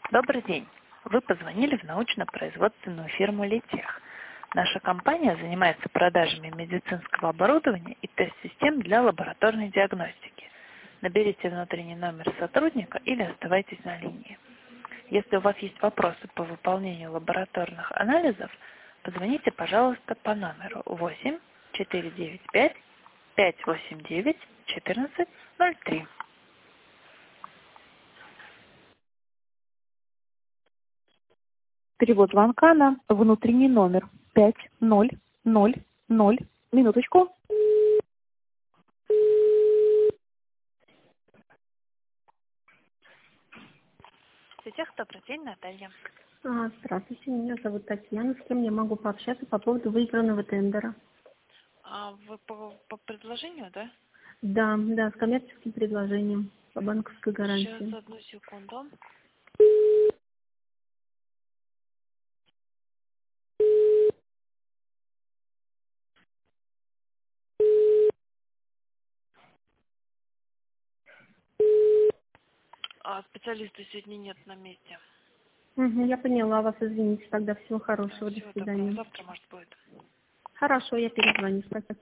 Добрый день. Вы позвонили в научно-производственную фирму «Литех». Наша компания занимается продажами медицинского оборудования и тест-систем для лабораторной диагностики. Наберите внутренний номер сотрудника или оставайтесь на линии. Если у вас есть вопросы по выполнению лабораторных анализов, позвоните, пожалуйста, по номеру 8 495 589 1403. Перевод звонка на внутренний номер 5000. Минуточку. Литех, добрый день, Наталья. Здравствуйте, меня зовут Татьяна. С кем я могу пообщаться по поводу выигранного тендера? Вы по предложению, да? Да, с коммерческим предложением по банковской Сейчас, гарантии. одну секунду. Специалиста сегодня нет на месте. Я поняла вас, извините. Тогда всего хорошего, до Всего доброго. свидания. Завтра, может, будет. Хорошо, я перезвоню. Спасибо.